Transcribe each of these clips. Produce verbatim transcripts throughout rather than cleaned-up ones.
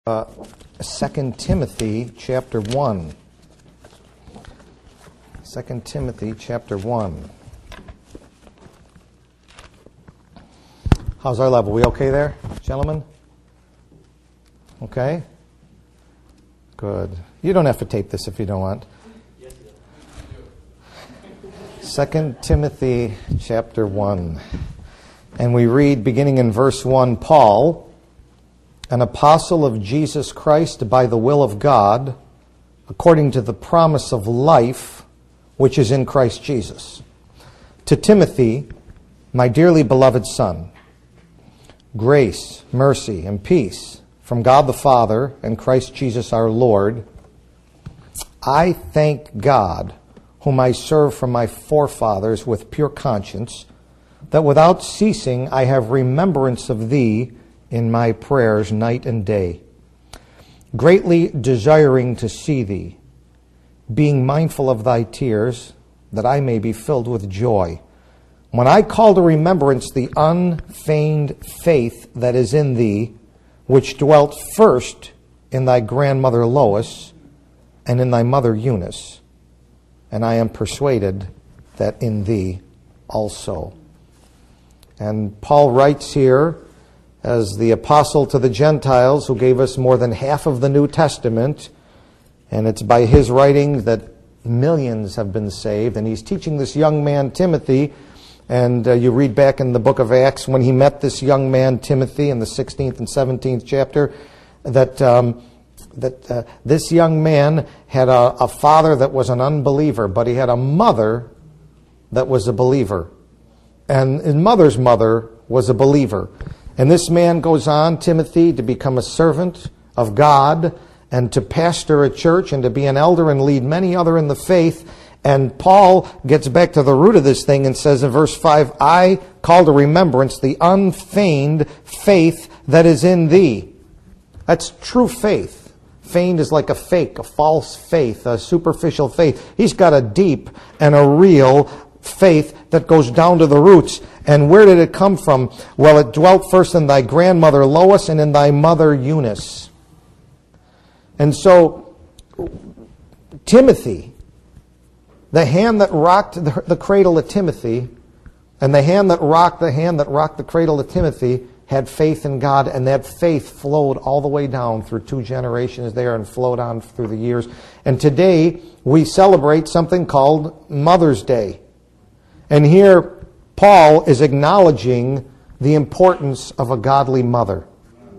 Uh, Second Timothy chapter one. Second Timothy chapter one. How's our level? We okay there, gentlemen? Okay? Good. You don't have to tape this if you don't want. Second Timothy chapter one. And we read, beginning in verse one, Paul, an apostle of Jesus Christ by the will of God, according to the promise of life which is in Christ Jesus. To Timothy, my dearly beloved son, grace, mercy, and peace from God the Father and Christ Jesus our Lord. I thank God, whom I serve from my forefathers with pure conscience, that without ceasing I have remembrance of thee in my prayers night and day, greatly desiring to see thee, being mindful of thy tears, that I may be filled with joy. When I call to remembrance the unfeigned faith that is in thee, which dwelt first in thy grandmother Lois and in thy mother Eunice, and I am persuaded that in thee also. And Paul writes here, as the apostle to the Gentiles, who gave us more than half of the New Testament, and it's by his writing that millions have been saved. And he's teaching this young man, Timothy, and uh, you read back in the book of Acts when he met this young man, Timothy, in the sixteenth and seventeenth chapter, that um, that uh, this young man had a, a father that was an unbeliever, but he had a mother that was a believer. And his mother's mother was a believer. And this man goes on, Timothy, to become a servant of God and to pastor a church and to be an elder and lead many other in the faith. And Paul gets back to the root of this thing and says in verse five, I call to remembrance the unfeigned faith that is in thee. That's true faith. Feigned is like a fake, a false faith, a superficial faith. He's got a deep and a real faith that goes down to the roots. And where did it come from? Well, it dwelt first in thy grandmother Lois and in thy mother Eunice. And so, Timothy, the hand that rocked the, the cradle of Timothy, and the hand that rocked the hand that rocked the cradle of Timothy, had faith in God, and that faith flowed all the way down through two generations there and flowed on through the years. And today, we celebrate something called Mother's Day. And here, Paul is acknowledging the importance of a godly mother.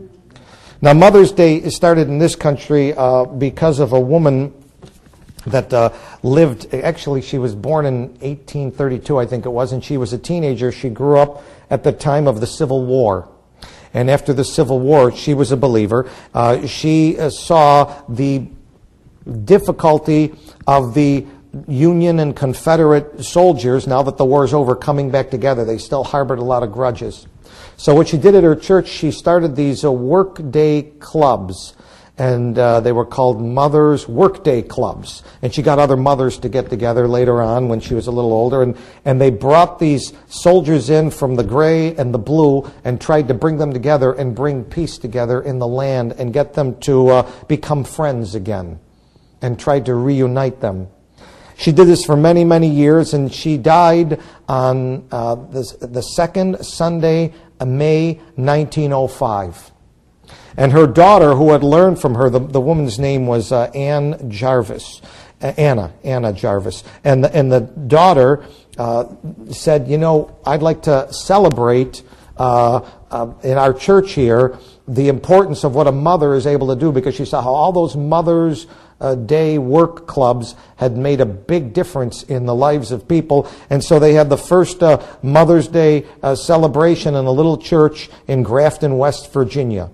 Now, Mother's Day started in this country uh, because of a woman that uh, lived, actually she was born in eighteen thirty-two, I think it was, and she was a teenager. She grew up at the time of the Civil War. And after the Civil War, she was a believer. Uh, she uh, saw the difficulty of the Union and Confederate soldiers, now that the war is over, coming back together. They still harbored a lot of grudges. So what she did at her church, she started these uh, workday clubs. And uh, they were called Mothers Workday Clubs. And she got other mothers to get together later on when she was a little older. And, and they brought these soldiers in from the gray and the blue and tried to bring them together and bring peace together in the land and get them to uh, become friends again and tried to reunite them. She did this for many, many years, and she died on uh, the, the second Sunday of May nineteen oh five. And her daughter, who had learned from her, the, the woman's name was uh, Ann Jarvis, uh, Anna, Anna Jarvis. And the, and the daughter uh, said, you know, I'd like to celebrate uh, uh, in our church here the importance of what a mother is able to do, because she saw how all those mothers' Uh, day work clubs had made a big difference in the lives of people. And so they had the first uh, Mother's Day uh, celebration in a little church in Grafton, West Virginia.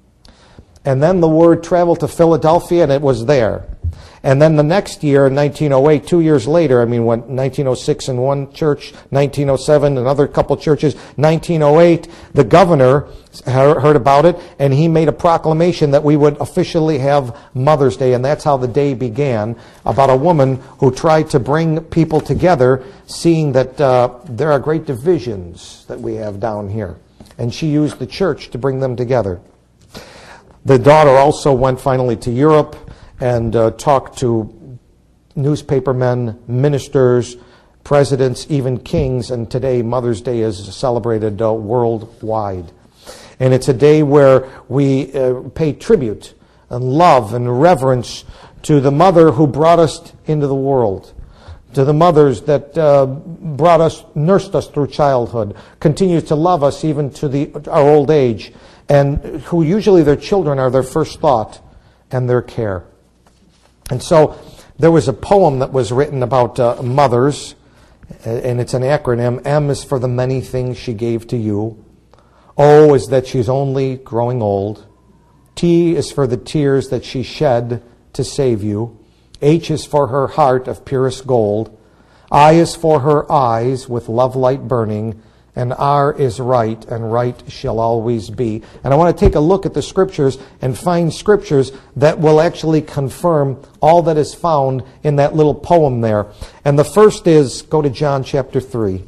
And then the word traveled to Philadelphia, and it was there. And then the next year, in nineteen oh eight, two years later, I mean, when nineteen oh six in one church, nineteen oh seven another couple churches, nineteen oh eight, the governor heard about it, and he made a proclamation that we would officially have Mother's Day, and that's how the day began, about a woman who tried to bring people together, seeing that uh, there are great divisions that we have down here. And she used the church to bring them together. The daughter also went finally to Europe and uh, talked to newspapermen, ministers, presidents, even kings, and today Mother's Day is celebrated uh, worldwide. And it's a day where we uh, pay tribute and love and reverence to the mother who brought us into the world, to the mothers that uh, brought us, nursed us through childhood, continues to love us even to the our old age, and who usually their children are their first thought and their care. And so there was a poem that was written about uh, mothers, and it's an acronym. M is for the many things she gave to you. O is that she's only growing old. T is for the tears that she shed to save you. H is for her heart of purest gold. I is for her eyes with love light burning. And R is right, and right shall always be. And I want to take a look at the Scriptures and find Scriptures that will actually confirm all that is found in that little poem there. And the first is, go to John chapter three.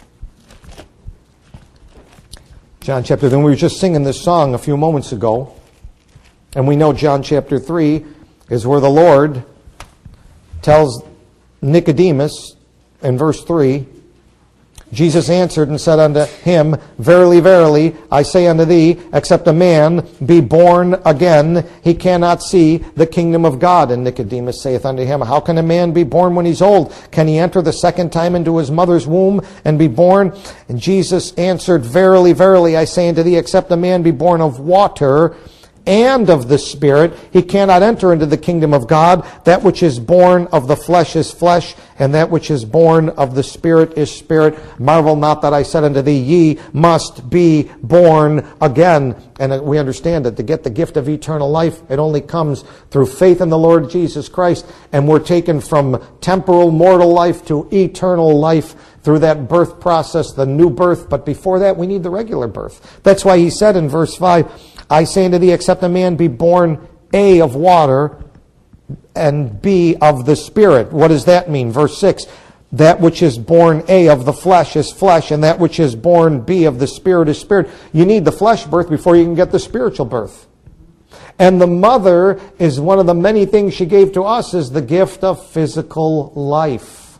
John chapter three. We were just singing this song a few moments ago. And we know John chapter three is where the Lord tells Nicodemus in verse three, Jesus answered and said unto him, Verily, verily, I say unto thee, except a man be born again, he cannot see the kingdom of God. And Nicodemus saith unto him, How can a man be born when he's old? Can he enter the second time into his mother's womb and be born? And Jesus answered, Verily, verily, I say unto thee, except a man be born of water and of the Spirit, he cannot enter into the kingdom of God. That which is born of the flesh is flesh, and that which is born of the Spirit is spirit. Marvel not that I said unto thee, Ye must be born again. And we understand that to get the gift of eternal life, it only comes through faith in the Lord Jesus Christ. And we're taken from temporal mortal life to eternal life through that birth process, the new birth. But before that, we need the regular birth. That's why he said in verse five, I say unto thee, except a man be born, A, of water, and B, of the Spirit. What does that mean? Verse six, that which is born, A, of the flesh is flesh, and that which is born, B, of the Spirit is spirit. You need the flesh birth before you can get the spiritual birth. And the mother is one of the many things she gave to us is the gift of physical life.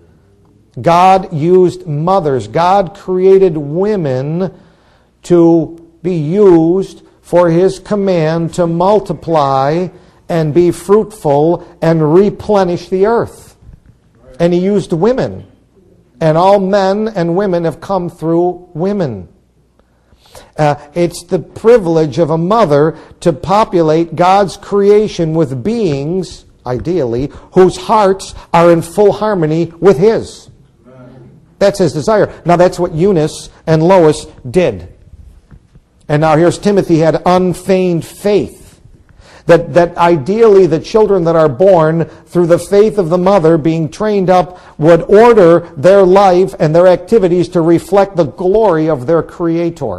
God used mothers. God created women to be used for His command to multiply and be fruitful and replenish the earth. And He used women. And all men and women have come through women. Uh, it's the privilege of a mother to populate God's creation with beings, ideally, whose hearts are in full harmony with His. That's His desire. Now that's what Eunice and Lois did. And now here's Timothy had unfeigned faith. That, that ideally the children that are born through the faith of the mother being trained up would order their life and their activities to reflect the glory of their Creator.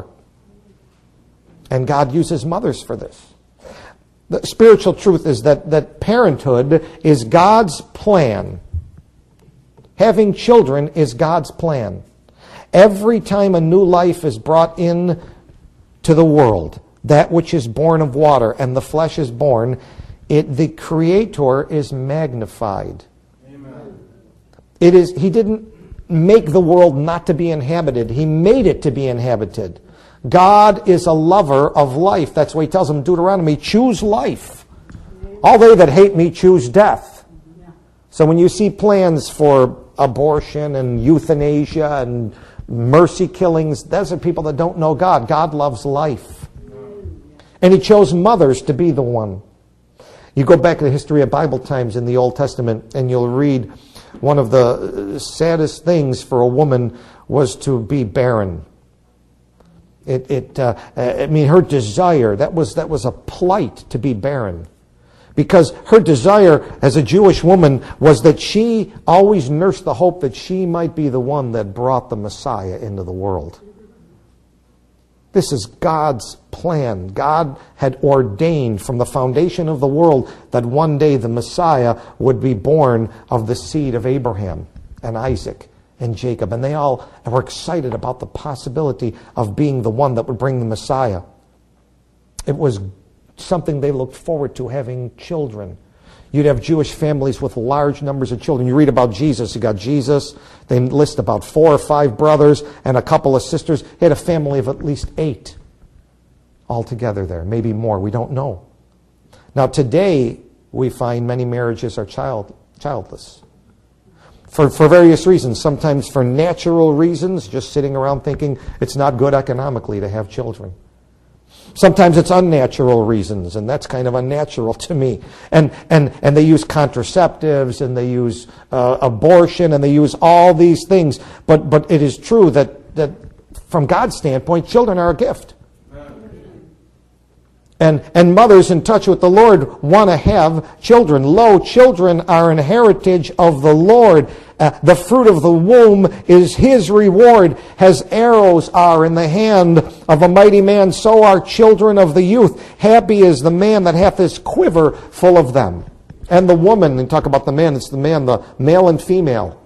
And God uses mothers for this. The spiritual truth is that, that parenthood is God's plan. Having children is God's plan. Every time a new life is brought in to the world, that which is born of water and the flesh is born, it the Creator is magnified. Amen. It is He didn't make the world not to be inhabited. He made it to be inhabited. God is a lover of life. That's why He tells them in Deuteronomy, choose life. All they that hate me choose death. So when you see plans for abortion and euthanasia and mercy killings, those are people that don't know God. God loves life. And He chose mothers to be the one. You go back to the history of Bible times in the Old Testament and you'll read one of the saddest things for a woman was to be barren. It, it, uh, I mean, her desire, that was, that was a plight to be barren. Because her desire as a Jewish woman was that she always nursed the hope that she might be the one that brought the Messiah into the world. This is God's plan. God had ordained from the foundation of the world that one day the Messiah would be born of the seed of Abraham and Isaac and Jacob. And they all were excited about the possibility of being the one that would bring the Messiah. It was something they looked forward to, having children. You'd have Jewish families with large numbers of children. You read about Jesus. You got Jesus. They list about four or five brothers and a couple of sisters. He had a family of at least eight altogether there, maybe more. We don't know. Now today, we find many marriages are child childless. For, for various reasons. Sometimes for natural reasons, just sitting around thinking it's not good economically to have children. Sometimes it's unnatural reasons, and that's kind of unnatural to me. And and and they use contraceptives, and they use uh, abortion, and they use all these things. But but it is true that that from God's standpoint, children are a gift. And and mothers in touch with the Lord want to have children. Lo, children are an heritage of the Lord. Uh, the fruit of the womb is His reward. As arrows are in the hand of a mighty man, so are children of the youth. Happy is the man that hath his quiver full of them. And the woman, and talk about the man, it's the man, the male and female.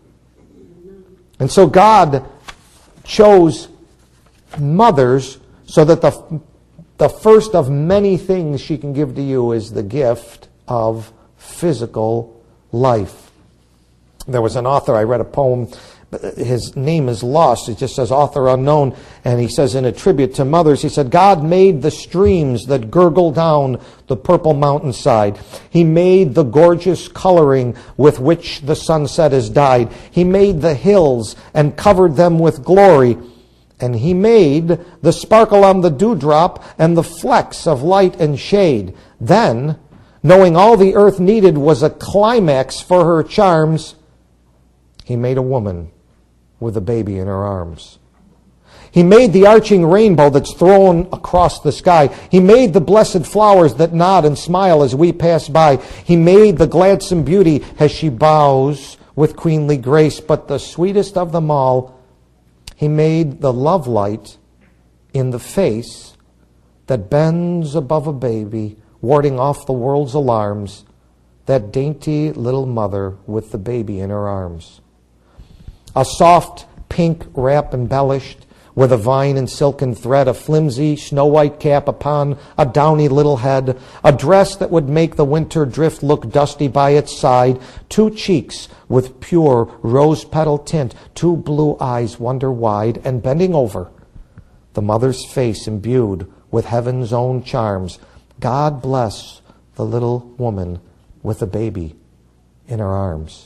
And so God chose mothers so that the The first of many things she can give to you is the gift of physical life. There was an author, I read a poem, his name is lost, it just says author unknown, and he says in a tribute to mothers, he said, God made the streams that gurgle down the purple mountainside. He made the gorgeous coloring with which the sunset is dyed. He made the hills and covered them with glory. And He made the sparkle on the dewdrop and the flecks of light and shade. Then, knowing all the earth needed was a climax for her charms, He made a woman with a baby in her arms. He made the arching rainbow that's thrown across the sky. He made the blessed flowers that nod and smile as we pass by. He made the gladsome beauty as she bows with queenly grace. But the sweetest of them all, He made the love light in the face that bends above a baby, warding off the world's alarms, that dainty little mother with the baby in her arms. A soft pink wrap embellished with a vine and silken thread, a flimsy snow-white cap upon a downy little head, a dress that would make the winter drift look dusty by its side, two cheeks with pure rose-petal tint, two blue eyes wonder-wide, and bending over, the mother's face imbued with heaven's own charms. God bless the little woman with a baby in her arms.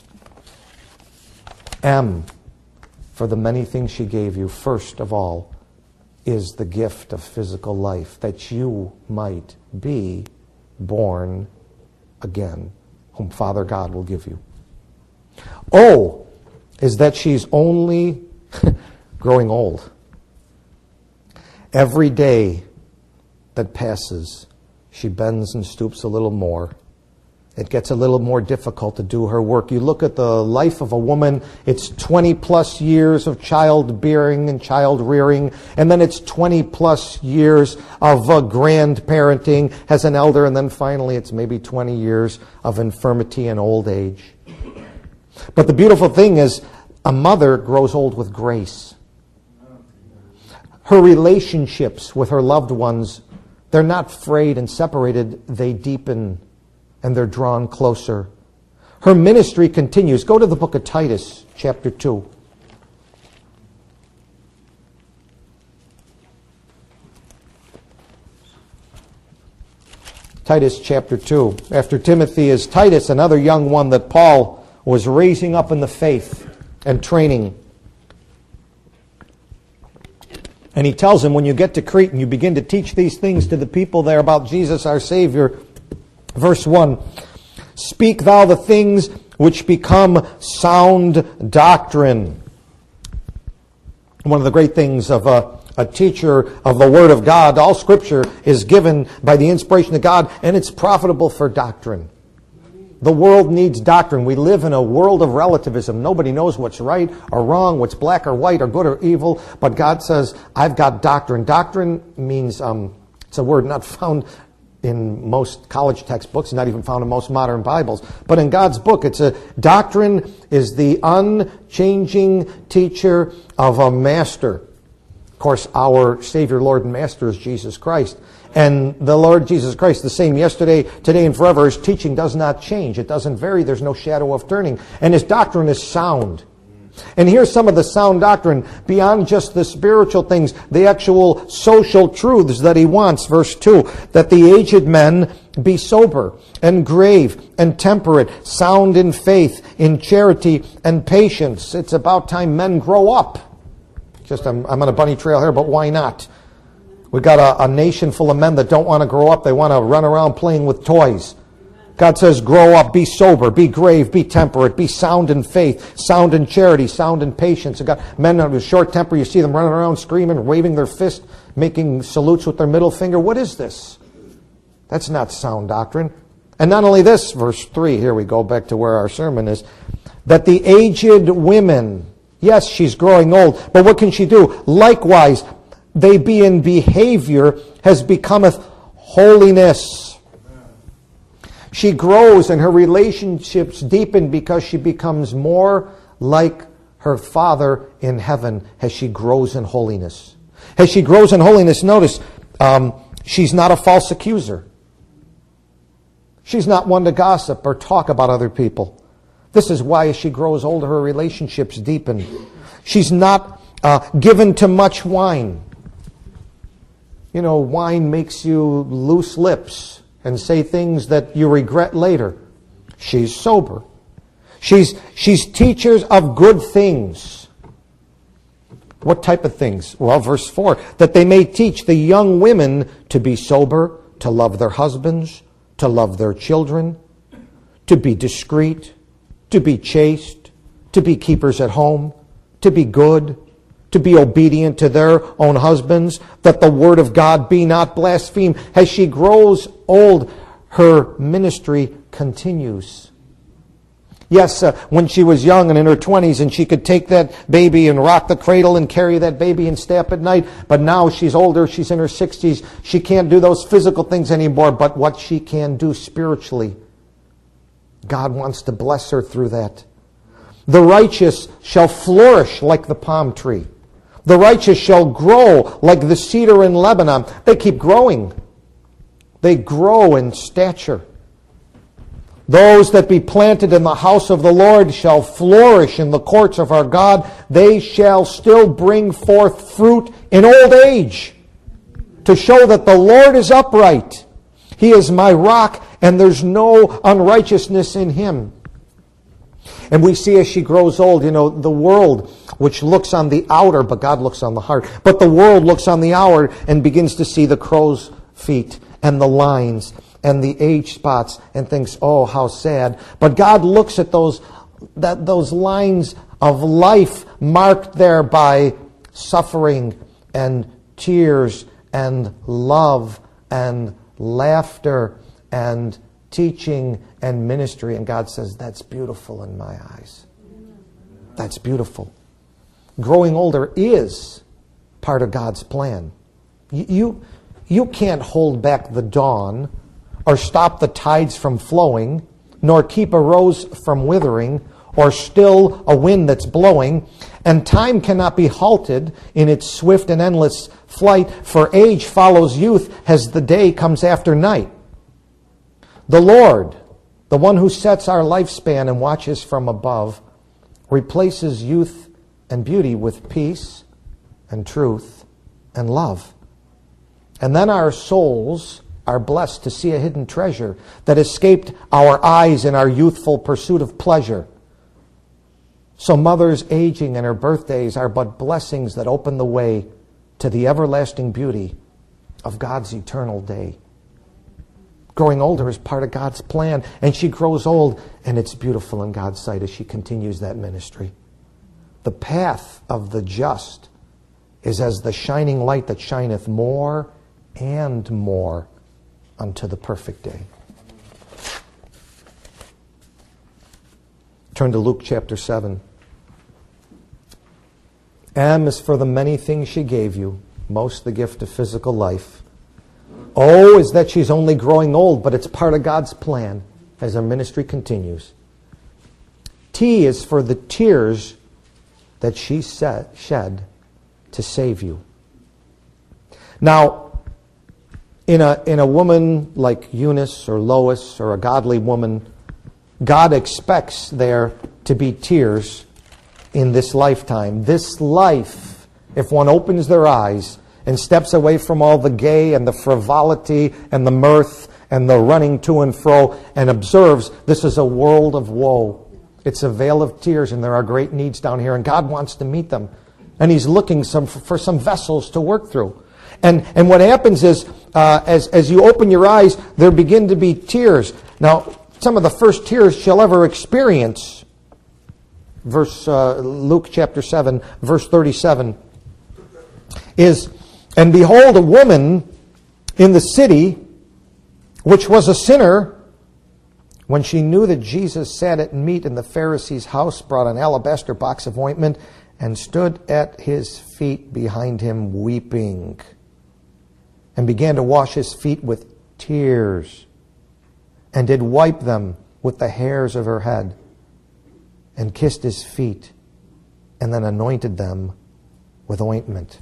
M, for the many things she gave you, first of all, is the gift of physical life, that you might be born again, whom Father God will give you. O is that she's only growing old. Every day that passes, she bends and stoops a little more. It gets a little more difficult to do her work. You look at the life of a woman, it's twenty plus years of child-bearing and child-rearing, and then it's twenty plus years of uh, grandparenting as an elder, and then finally it's maybe twenty years of infirmity and old age. But the beautiful thing is, a mother grows old with grace. Her relationships with her loved ones, they're not frayed and separated, they deepen and they're drawn closer. Her ministry continues. Go to the book of Titus, chapter two. Titus chapter two. After Timothy is Titus, another young one that Paul was raising up in the faith and training. And he tells him, when you get to Crete and you begin to teach these things to the people there about Jesus our Savior, verse one, speak thou the things which become sound doctrine. One of the great things of a, a teacher of the Word of God, all Scripture is given by the inspiration of God, and it's profitable for doctrine. The world needs doctrine. We live in a world of relativism. Nobody knows what's right or wrong, what's black or white or good or evil, but God says, I've got doctrine. Doctrine means, um, it's a word not found in most college textbooks, not even found in most modern Bibles. But in God's book, it's a doctrine is the unchanging teacher of a master. course, our Savior, Lord, and Master is Jesus Christ. And the Lord Jesus Christ, the same yesterday, today, and forever. His teaching does not change. It doesn't vary. There's no shadow of turning. And His doctrine is sound. And here's some of the sound doctrine beyond just the spiritual things, the actual social truths that He wants. Verse two, that the aged men be sober and grave and temperate, sound in faith, in charity and patience. It's about time men grow up. Just, I'm, I'm on a bunny trail here, but why not? We've got a, a nation full of men that don't want to grow up. They want to run around playing with toys. God says, grow up, be sober, be grave, be temperate, be sound in faith, sound in charity, sound in patience. You've got men with short temper, you see them running around screaming, waving their fist, making salutes with their middle finger. What is this? That's not sound doctrine. And not only this, verse three, here we go back to where our sermon is, that the aged women, yes, she's growing old, but what can she do? Likewise, they be in behavior as becometh holiness. She grows and her relationships deepen because she becomes more like her Father in heaven as she grows in holiness. As she grows in holiness, notice, um, she's not a false accuser. She's not one to gossip or talk about other people. This is why as she grows older, her relationships deepen. She's not uh, given to much wine. You know, wine makes you loose lips and say things that you regret later. She's sober. She's, she's teachers of good things. What type of things? Well, verse four, that they may teach the young women to be sober, to love their husbands, to love their children, to be discreet, to be chaste, to be keepers at home, to be good, to be obedient to their own husbands, that the word of God be not blasphemed. As she grows old, her ministry continues. Yes, uh, when she was young and in her twenties and she could take that baby and rock the cradle and carry that baby and stay up at night, but now she's older, she's in her sixties, she can't do those physical things anymore, but what she can do spiritually, God wants to bless her through that. The righteous shall flourish like the palm tree. The righteous shall grow like the cedar in Lebanon. They keep growing. They grow in stature. Those that be planted in the house of the Lord shall flourish in the courts of our God. They shall still bring forth fruit in old age, to show that the Lord is upright. He is my rock, and there's no unrighteousness in Him. And we see as she grows old, you know, the world, which looks on the outer, but God looks on the heart. But the world looks on the outer and begins to see the crow's feet and the lines and the age spots and thinks, oh, how sad. But God looks at those, that, those lines of life marked there by suffering and tears and love and laughter and teaching and ministry. And God says, that's beautiful in my eyes. That's beautiful. Growing older is part of God's plan. You, you, you can't hold back the dawn or stop the tides from flowing, nor keep a rose from withering, or still a wind that's blowing. And time cannot be halted in its swift and endless flight, for age follows youth as the day comes after night. The Lord, the one who sets our lifespan and watches from above, replaces youth and beauty with peace and truth and love. And then our souls are blessed to see a hidden treasure that escaped our eyes in our youthful pursuit of pleasure. So mother's aging and her birthdays are but blessings that open the way to the everlasting beauty of God's eternal day. Growing older is part of God's plan, and she grows old, and it's beautiful in God's sight as she continues that ministry. The path of the just is as the shining light that shineth more and more unto the perfect day. Turn to Luke chapter seven. M is for the many things she gave you, most the gift of physical life. O is that she's only growing old, but it's part of God's plan as her ministry continues. T is for the tears that she shed to save you. Now, in a, in a woman like Eunice or Lois or a godly woman, God expects there to be tears in this lifetime. This life, if one opens their eyes and steps away from all the gay and the frivolity and the mirth and the running to and fro and observes this is a world of woe. It's a vale of tears, and there are great needs down here, and God wants to meet them. And He's looking some, for some vessels to work through. And, and what happens is, uh, as, as you open your eyes, there begin to be tears. Now, some of the first tears she'll ever experience, verse uh, Luke chapter seven, verse thirty-seven, is, and behold, a woman in the city, which was a sinner, when she knew that Jesus sat at meat in the Pharisee's house, brought an alabaster box of ointment, and stood at his feet behind him weeping, and began to wash his feet with tears, and did wipe them with the hairs of her head, and kissed his feet, and then anointed them with ointment.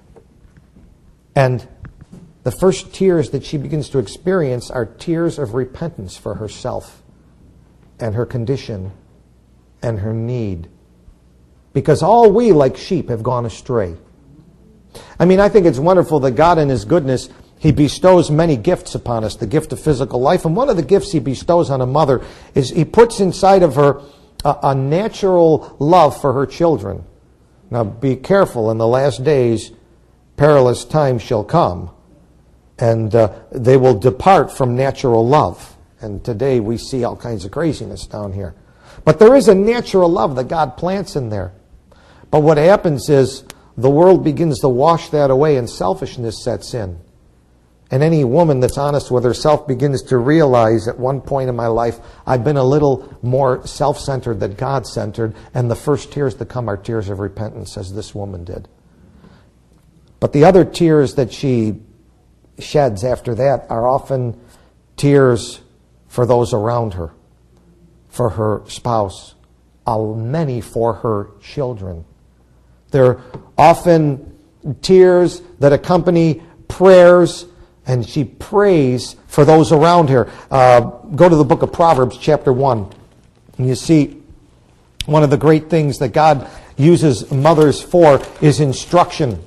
And the first tears that she begins to experience are tears of repentance for herself and her condition and her need. Because all we, like sheep, have gone astray. I mean, I think it's wonderful that God in His goodness, He bestows many gifts upon us, the gift of physical life. And one of the gifts He bestows on a mother is He puts inside of her a, a natural love for her children. Now, be careful. In the last days, perilous times shall come, and uh, they will depart from natural love. And today we see all kinds of craziness down here. But there is a natural love that God plants in there. But what happens is the world begins to wash that away, and selfishness sets in. And any woman that's honest with herself begins to realize at one point in my life, I've been a little more self-centered than God-centered, and the first tears that come are tears of repentance, as this woman did. But the other tears that she sheds after that are often tears for those around her, for her spouse, uh, many for her children. They're often tears that accompany prayers, and she prays for those around her. Uh, go to the book of Proverbs, chapter one, and you see one of the great things that God uses mothers for is instruction.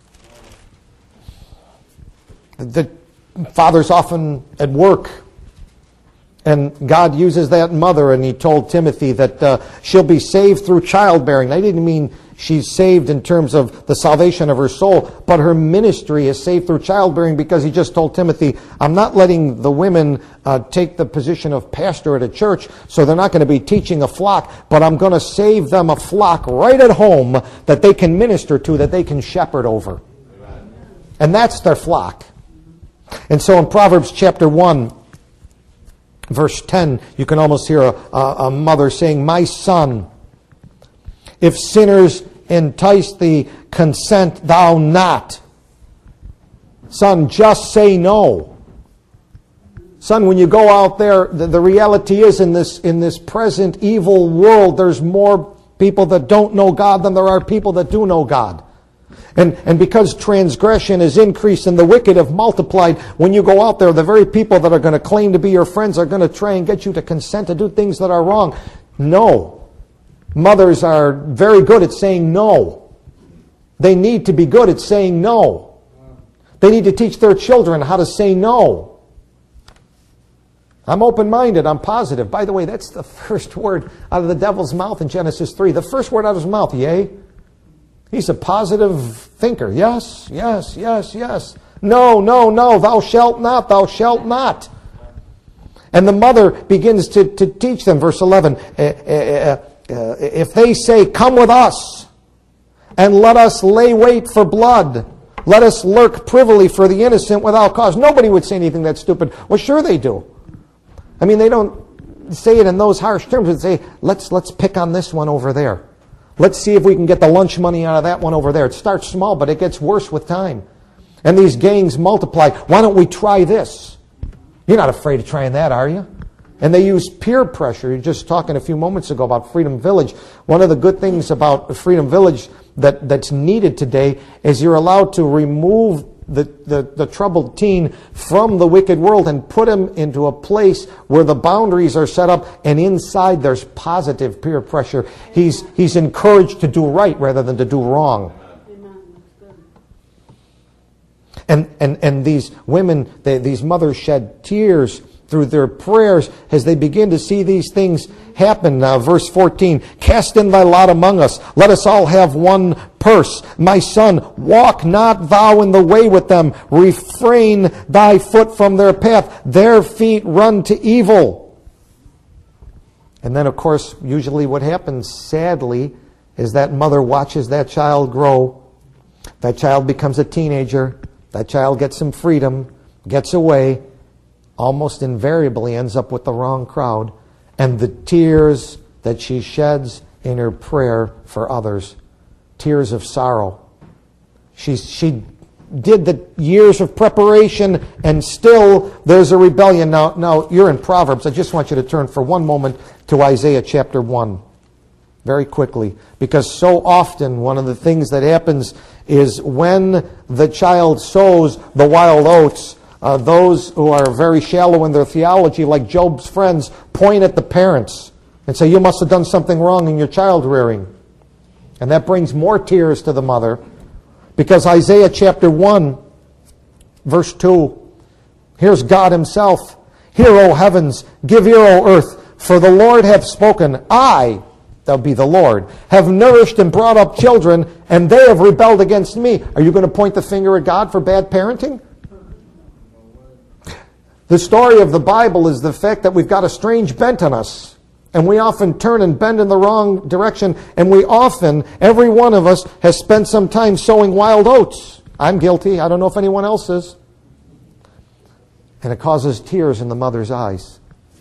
The father's often at work, and God uses that mother, and He told Timothy that uh, she'll be saved through childbearing. I didn't mean she's saved in terms of the salvation of her soul, but her ministry is saved through childbearing, because He just told Timothy, I'm not letting the women uh, take the position of pastor at a church, so they're not going to be teaching a flock, but I'm going to save them a flock right at home that they can minister to, that they can shepherd over. Amen. And that's their flock. And so in Proverbs chapter one, verse ten, you can almost hear a, a, a mother saying, my son, if sinners entice thee, consent thou not. Son, just say no. Son, when you go out there, the, the reality is in this, in this present evil world, there's more people that don't know God than there are people that do know God. And, and because transgression is increased and the wicked have multiplied, when you go out there, the very people that are going to claim to be your friends are going to try and get you to consent to do things that are wrong. No. Mothers are very good at saying no. They need to be good at saying no. They need to teach their children how to say no. I'm open-minded. I'm positive. By the way, that's the first word out of the devil's mouth in Genesis three. The first word out of his mouth, yea. He's a positive thinker. Yes, yes, yes, yes. No, no, no, thou shalt not, thou shalt not. And the mother begins to, to teach them, verse eleven, uh, uh, uh, if they say, come with us, and let us lay wait for blood, let us lurk privily for the innocent without cause. Nobody would say anything that stupid. Well, sure they do. I mean, they don't say it in those harsh terms. They say, let's, let's pick on this one over there. Let's see if we can get the lunch money out of that one over there. It starts small, but it gets worse with time. And these gangs multiply. Why don't we try this? You're not afraid of trying that, are you? And they use peer pressure. You're just talking a few moments ago about Freedom Village. One of the good things about Freedom Village that, that's needed today is you're allowed to remove the, the, the troubled teen from the wicked world and put him into a place where the boundaries are set up, and inside there's positive peer pressure. He's, he's encouraged to do right rather than to do wrong. And, and, and these women, they, these mothers shed tears through their prayers as they begin to see these things happen. Now, verse fourteen, cast in thy lot among us. Let us all have one purse. My son, walk not thou in the way with them. Refrain thy foot from their path. Their feet run to evil. And then, of course, usually what happens, sadly, is that mother watches that child grow. That child becomes a teenager. That child gets some freedom, gets away, almost invariably ends up with the wrong crowd. And the tears that she sheds in her prayer for others, tears of sorrow. She, she did the years of preparation, and still there's a rebellion. Now, now, you're in Proverbs. I just want you to turn for one moment to Isaiah chapter one. Very quickly. Because so often one of the things that happens is when the child sows the wild oats, uh, those who are very shallow in their theology, like Job's friends, point at the parents and say, you must have done something wrong in your child rearing. And that brings more tears to the mother, because Isaiah chapter one, verse two, here's God himself. Hear, O heavens, give ear, O earth, for the Lord hath spoken. I, that'll be the Lord, have nourished and brought up children, and they have rebelled against me. Are you going to point the finger at God for bad parenting? The story of the Bible is the fact that we've got a strange bent on us, and we often turn and bend in the wrong direction, and we often, every one of us, has spent some time sowing wild oats. I'm guilty. I don't know if anyone else is. And it causes tears in the mother's eyes.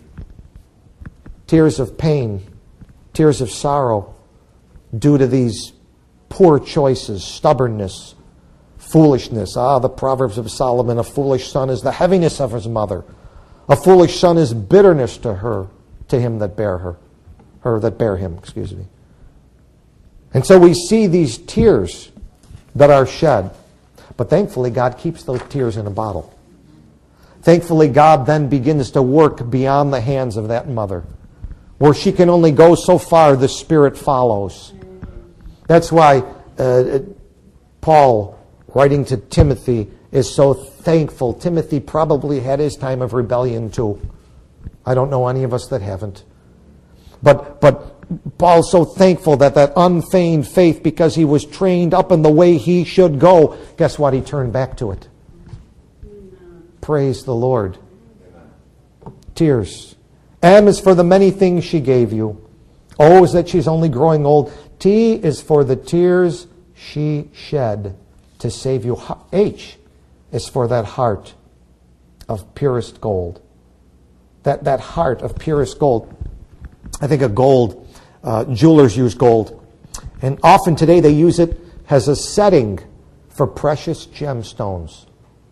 Tears of pain. Tears of sorrow due to these poor choices, stubbornness, foolishness. Ah, the Proverbs of Solomon, a foolish son is the heaviness of his mother. A foolish son is bitterness to her, to him that bear her, or that bear him, excuse me. And so we see these tears that are shed. But thankfully, God keeps those tears in a bottle. Thankfully, God then begins to work beyond the hands of that mother. Where she can only go so far, the Spirit follows. That's why uh, Paul, writing to Timothy, is so thankful. Timothy probably had his time of rebellion too. I don't know any of us that haven't. But, but Paul's so thankful that that unfeigned faith, because he was trained up in the way he should go, guess what? He turned back to it. Amen. Praise the Lord. Amen. Tears. M is for the many things she gave you. O is that she's only growing old. T is for the tears she shed to save you. H is for that heart of purest gold. That, that heart of purest gold. I think of gold. Uh, jewelers use gold. And often today they use it as a setting for precious gemstones.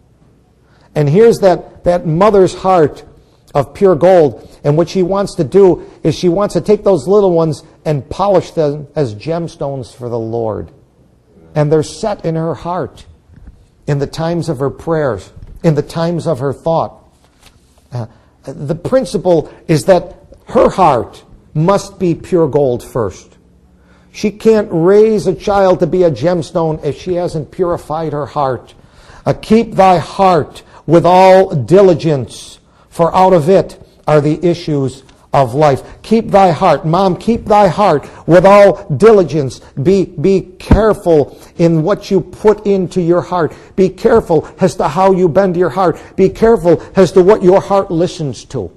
And here's that, that mother's heart of pure gold. And what she wants to do is she wants to take those little ones and polish them as gemstones for the Lord. And they're set in her heart in the times of her prayers, in the times of her thought. Uh, the principle is that her heart must be pure gold first. She can't raise a child to be a gemstone if she hasn't purified her heart. Uh, keep thy heart with all diligence, for out of it are the issues of life. Keep thy heart. Mom, keep thy heart with all diligence. Be, be careful in what you put into your heart. Be careful as to how you bend your heart. Be careful as to what your heart listens to.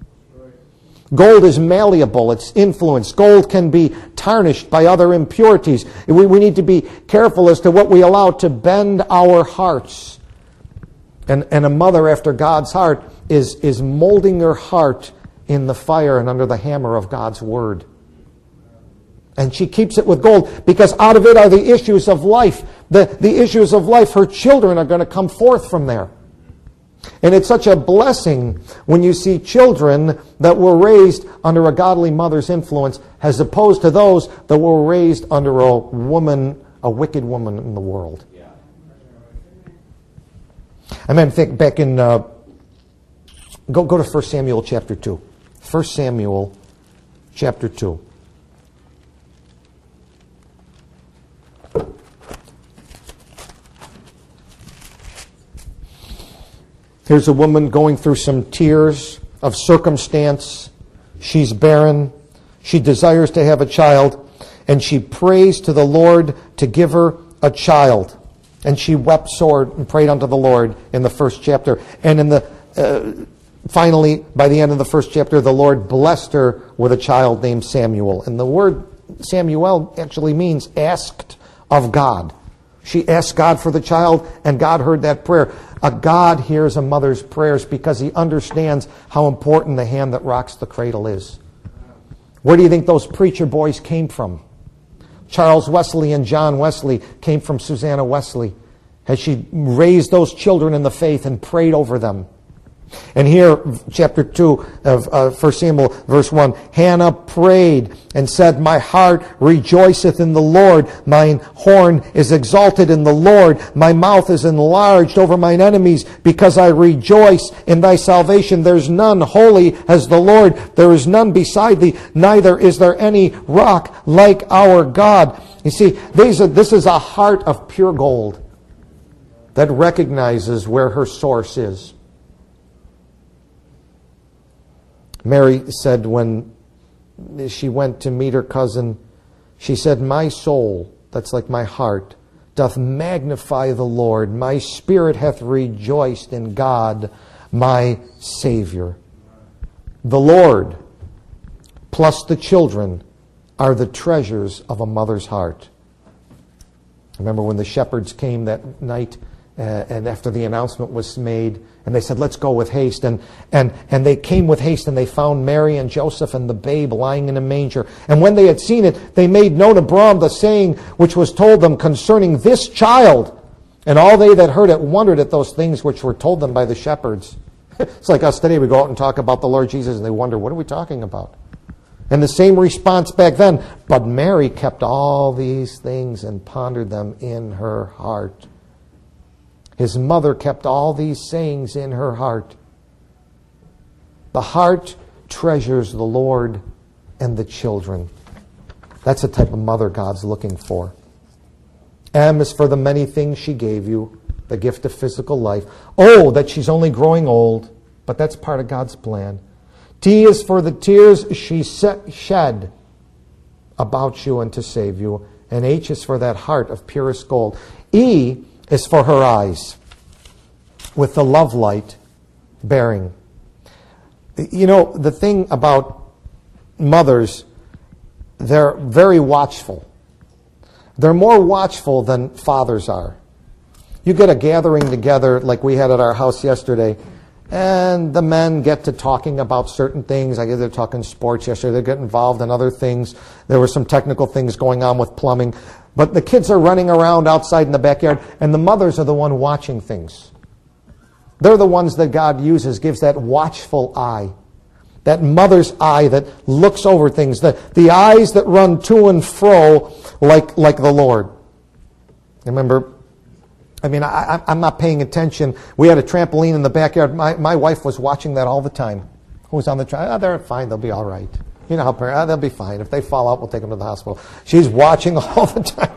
Gold is malleable. It's influenced. Gold can be tarnished by other impurities. We, we need to be careful as to what we allow to bend our hearts. And, and a mother after God's heart is, is molding her heart in the fire and under the hammer of God's Word. And she keeps it with gold because out of it are the issues of life. The, the issues of life, her children are going to come forth from there. And it's such a blessing when you see children that were raised under a godly mother's influence as opposed to those that were raised under a woman, a wicked woman in the world. I mean, think back in, uh, go, go to First Samuel chapter two. First Samuel chapter two. Here's a woman going through some tears of circumstance. She's barren. She desires to have a child. And she prays to the Lord to give her a child. And she wept sore and prayed unto the Lord in the first chapter. And in the uh, finally, by the end of the first chapter, the Lord blessed her with a child named Samuel. And the word Samuel actually means asked of God. She asked God for the child, and God heard that prayer. A God hears a mother's prayers because he understands how important the hand that rocks the cradle is. Where do you think those preacher boys came from? Charles Wesley and John Wesley came from Susanna Wesley as she raised those children in the faith and prayed over them. And here, chapter two of uh, First Samuel, verse one, Hannah prayed and said, My heart rejoiceth in the Lord. Mine horn is exalted in the Lord. My mouth is enlarged over mine enemies, because I rejoice in thy salvation. There's none holy as the Lord. There is none beside thee, neither is there any rock like our God. You see, these are, this is a heart of pure gold that recognizes where her source is. Mary said when she went to meet her cousin, she said, My soul, that's like my heart, doth magnify the Lord. My spirit hath rejoiced in God, my Savior. The Lord, plus the children, are the treasures of a mother's heart. Remember when the shepherds came that night, uh, and after the announcement was made, and they said, let's go with haste. And, and, and they came with haste, and they found Mary and Joseph and the babe lying in a manger. And when they had seen it, they made known abroad the saying which was told them concerning this child. And all they that heard it wondered at those things which were told them by the shepherds. It's like us today. We go out and talk about the Lord Jesus, and they wonder, what are we talking about? And the same response back then. But Mary kept all these things and pondered them in her heart. His mother kept all these sayings in her heart. The heart treasures the Lord and the children. That's the type of mother God's looking for. M is for the many things she gave you, the gift of physical life. O, that she's only growing old, but that's part of God's plan. T is for the tears she shed about you and to save you. And H is for that heart of purest gold. E is for her eyes, with the love light bearing. You know, the thing about mothers, they're very watchful. They're more watchful than fathers are. You get a gathering together like we had at our house yesterday, and the men get to talking about certain things. I guess they're talking sports yesterday. They get involved in other things. There were some technical things going on with plumbing. But the kids are running around outside in the backyard, and the mothers are the one watching things. They're the ones that God uses, gives that watchful eye. That mother's eye that looks over things. The, the eyes that run to and fro like, like the Lord. Remember, I mean, I, I'm not paying attention. We had a trampoline in the backyard. My, my wife was watching that all the time. Who's on the trampoline? Oh, they're fine. They'll be all right. You know how parents, oh, they'll be fine. If they fall out, we'll take them to the hospital. She's watching all the time.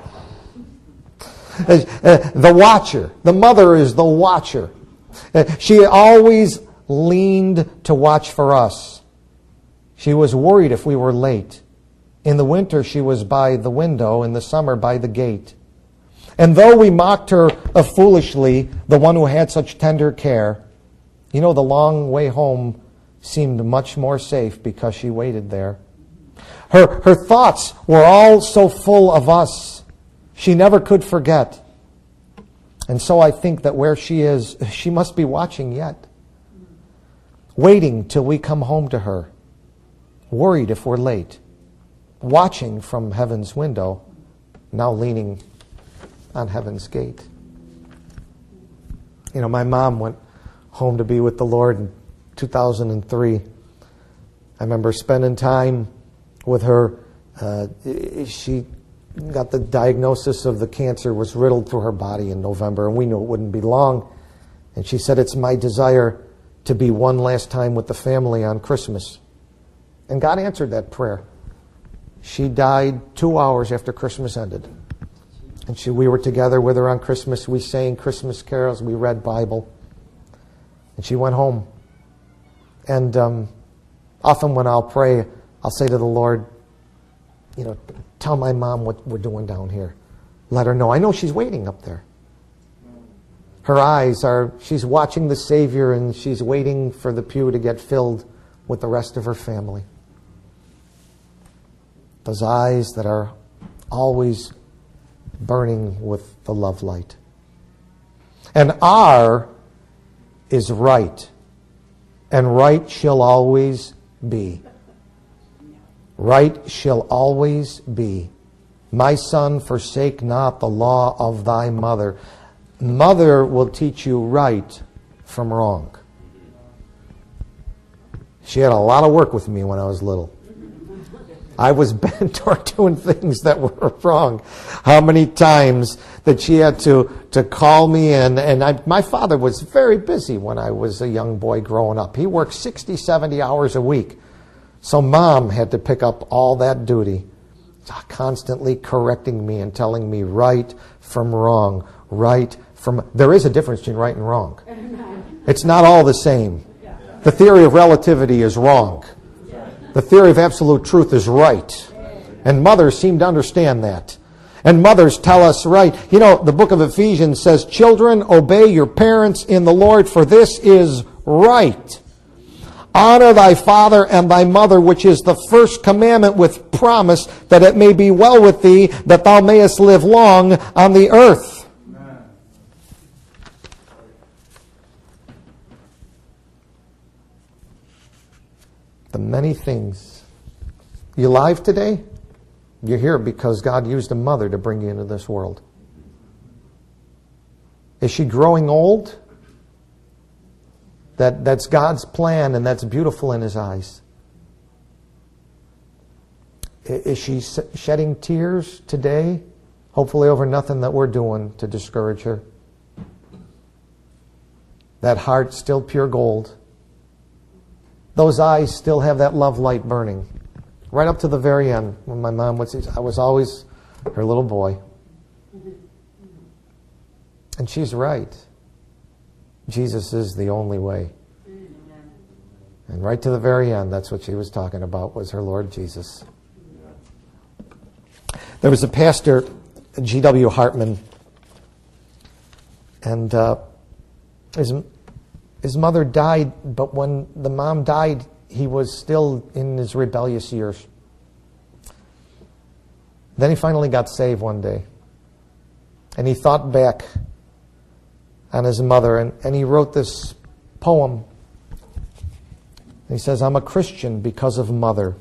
The watcher. The mother is the watcher. She always leaned to watch for us. She was worried if we were late. In the winter, she was by the window. In the summer, by the gate. And though we mocked her foolishly, the one who had such tender care, you know, the long way home seemed much more safe because she waited there. Her, her thoughts were all so full of us. She never could forget. And so I think that where she is, she must be watching yet. Waiting till we come home to her. Worried if we're late. Watching from heaven's window. Now leaning on heaven's gate. You know, my mom went home to be with the Lord in two thousand three. I remember spending time with her. Uh, she got the diagnosis of the cancer was riddled through her body in November, and we knew it wouldn't be long. And she said, it's my desire to be one last time with the family on Christmas. And God answered that prayer. She died two hours after Christmas ended. And she, we were together with her on Christmas. We sang Christmas carols. We read Bible. And she went home. And um, often when I'll pray, I'll say to the Lord, you know, tell my mom what we're doing down here. Let her know. I know she's waiting up there. Her eyes are, she's watching the Savior and she's waiting for the pew to get filled with the rest of her family. Those eyes that are always burning with the love light. And R is right. And right shall always be. Right shall always be. My son, forsake not the law of thy mother. Mother will teach you right from wrong. She had a lot of work with me when I was little. I was bent toward doing things that were wrong. How many times that she had to, to call me in. And I, my father was very busy when I was a young boy growing up. He worked sixty, seventy hours a week. So Mom had to pick up all that duty, constantly correcting me and telling me right from wrong, right from... There is a difference between right and wrong. It's not all the same. The theory of relativity is wrong. The theory of absolute truth is right. And mothers seem to understand that. And mothers tell us right. You know, the book of Ephesians says, children, obey your parents in the Lord, for this is right. Honor thy father and thy mother, which is the first commandment with promise, that it may be well with thee, that thou mayest live long on the earth. Amen. The many things. You alive today? You're here because God used a mother to bring you into this world. Is she growing old? That, that's God's plan, and that's beautiful in His eyes. Is she shedding tears today? Hopefully over nothing that we're doing to discourage her. That heart still pure gold. Those eyes still have that love light burning. Right up to the very end, when my mom would say, I was always her little boy. And she's right. Jesus is the only way. And right to the very end, that's what she was talking about, was her Lord Jesus. There was a pastor, G W Hartman, and uh, his, his mother died, but when the mom died, he was still in his rebellious years. Then he finally got saved one day. And he thought back on his mother, and, and he wrote this poem. He says, I'm a Christian because of mother.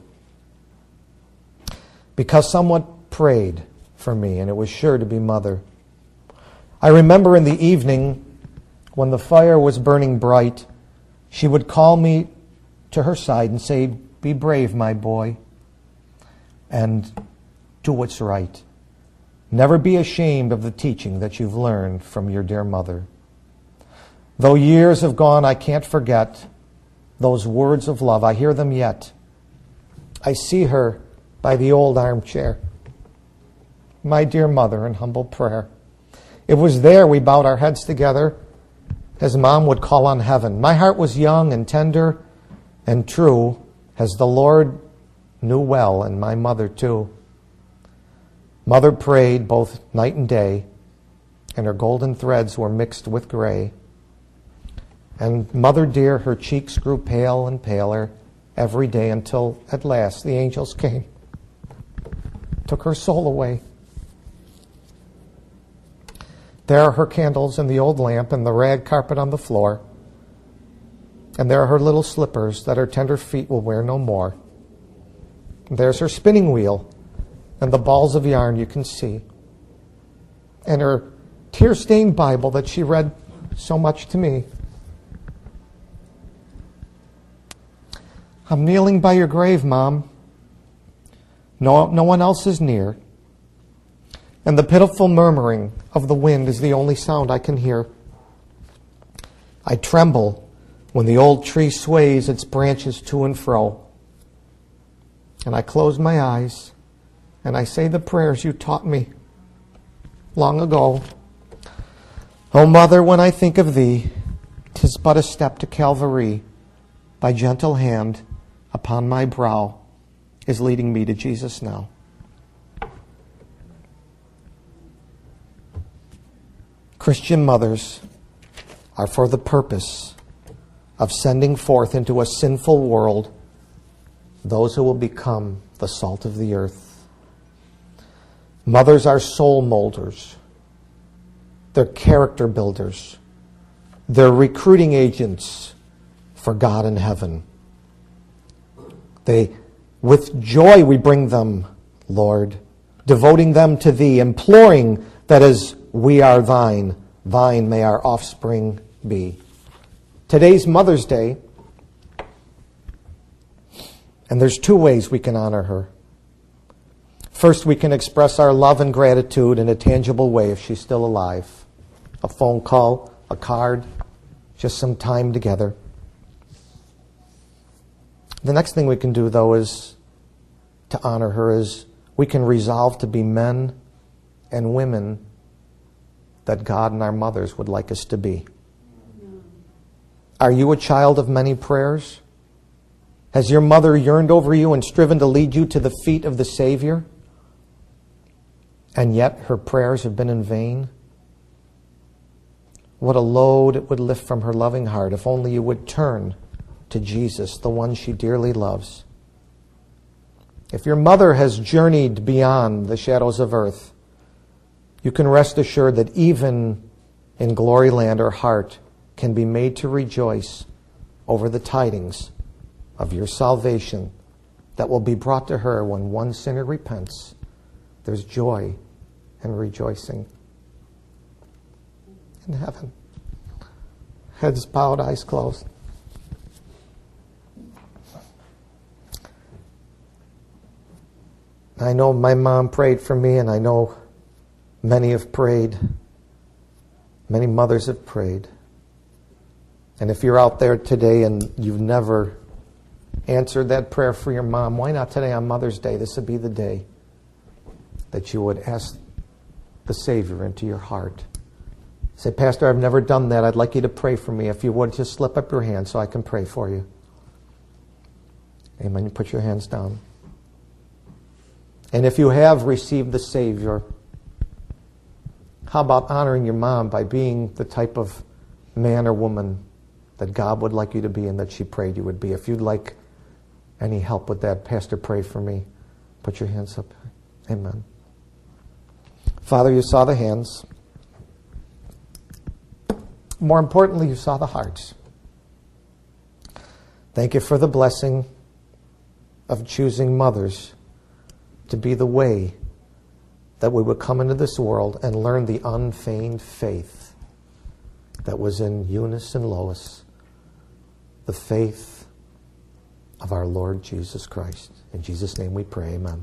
Because someone prayed for me, and it was sure to be mother. I remember in the evening, when the fire was burning bright, she would call me to her side and say, be brave, my boy, and do what's right. Never be ashamed of the teaching that you've learned from your dear mother. Though years have gone, I can't forget those words of love. I hear them yet. I see her by the old armchair. My dear mother in humble prayer. It was there we bowed our heads together as Mom would call on heaven. My heart was young and tender and true, as the Lord knew well, and my mother too. Mother prayed both night and day, and her golden threads were mixed with gray. And mother dear, her cheeks grew pale and paler every day until at last the angels came, took her soul away. There are her candles and the old lamp and the rag carpet on the floor. And there are her little slippers that her tender feet will wear no more. There's her spinning wheel and the balls of yarn you can see. And her tear-stained Bible that she read so much to me. I'm kneeling by your grave, Mom. No, no one else is near. And the pitiful murmuring of the wind is the only sound I can hear. I tremble when the old tree sways its branches to and fro. And I close my eyes and I say the prayers you taught me long ago. O Mother, when I think of thee, 'tis but a step to Calvary. Thy gentle hand upon my brow is leading me to Jesus now. Christian mothers are for the purpose of sending forth into a sinful world those who will become the salt of the earth. Mothers are soul molders. They're character builders. They're recruiting agents for God in heaven. They, with joy we bring them, Lord, devoting them to Thee, imploring that as we are Thine, Thine may our offspring be. Today's Mother's Day, and there's two ways we can honor her. First, we can express our love and gratitude in a tangible way if she's still alive. A phone call, a card, just some time together. The next thing we can do, though, is to honor her is we can resolve to be men and women that God and our mothers would like us to be. Are you a child of many prayers? Has your mother yearned over you and striven to lead you to the feet of the Savior? And yet her prayers have been in vain? What a load it would lift from her loving heart if only you would turn to Jesus, the one she dearly loves. If your mother has journeyed beyond the shadows of earth, you can rest assured that even in glory land her heart can be made to rejoice over the tidings of your salvation that will be brought to her when one sinner repents. There's joy and rejoicing in heaven. Heads bowed, eyes closed. I know my mom prayed for me, and I know many have prayed. Many mothers have prayed. And if you're out there today and you've never answered that prayer for your mom, why not today on Mother's Day? This would be the day that you would ask the Savior into your heart. Say, Pastor, I've never done that. I'd like you to pray for me. If you would, just slip up your hand so I can pray for you. Amen. You put your hands down. And if you have received the Savior, how about honoring your mom by being the type of man or woman that God would like you to be and that she prayed you would be? If you'd like any help with that, Pastor, pray for me. Put your hands up. Amen. Father, you saw the hands. More importantly, you saw the hearts. Thank you for the blessing of choosing mothers to be the way that we would come into this world and learn the unfeigned faith that was in Eunice and Lois, the faith of our Lord Jesus Christ. In Jesus' name we pray, amen.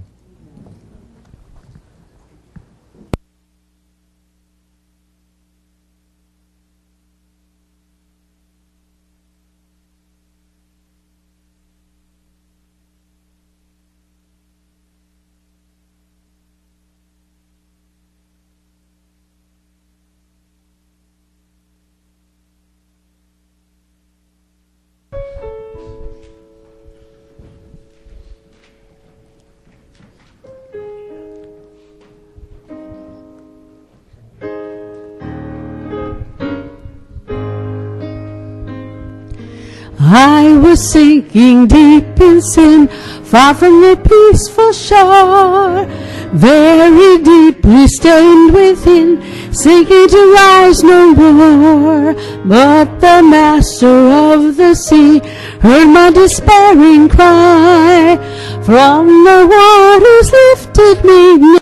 I was sinking deep in sin, far from the peaceful shore, very deeply stained within, sinking to rise no more. But the master of the sea heard my despairing cry, from the waters lifted me.